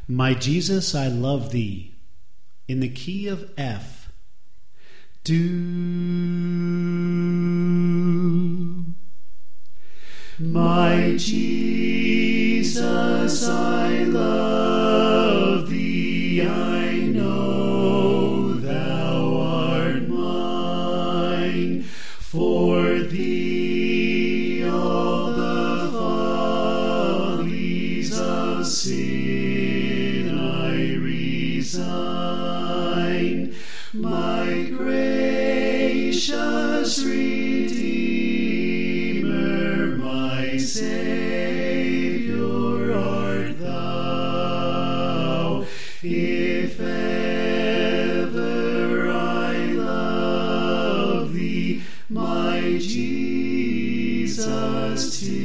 My Jesus, I love thee, in the key of F. Do. My Jesus, I love thee, I know thou art mine. For thee all the follies of sin I resign. My gracious Redeemer, my Saviour art thou. If ever I love thee, my Jesus,